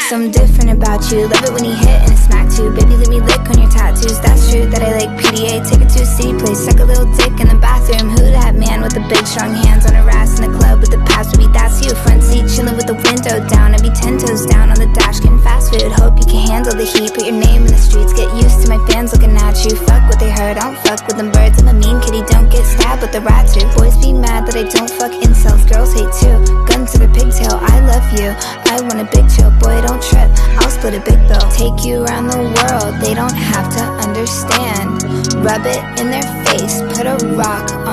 Something different about you. Love it when you hit and it smack too. Baby, let me lick on your tattoos. That's true that I like PDA. Take it to a city place, suck a little dick in the bathroom. Who that man with the big strong hands on her ass in the club with the past? Maybe that's you. Front seat chilling with the window down. I'd be 10 toes down on the dash getting fast food. Hope you can handle the heat. Put your name in the streets. Get used to my fans looking at you. Fuck what they heard. I don't fuck with them birds. I'm a mean kitty. Don't get stabbed with the rat too. Boys be mad that I don't fuck incels. Girls hate too. Gun to the pigtail. I love you. I want a big chill. Boy, don't trip. I'll split a big bill. Take you around the world. They don't have to understand. Rub it in their face. Put a rock on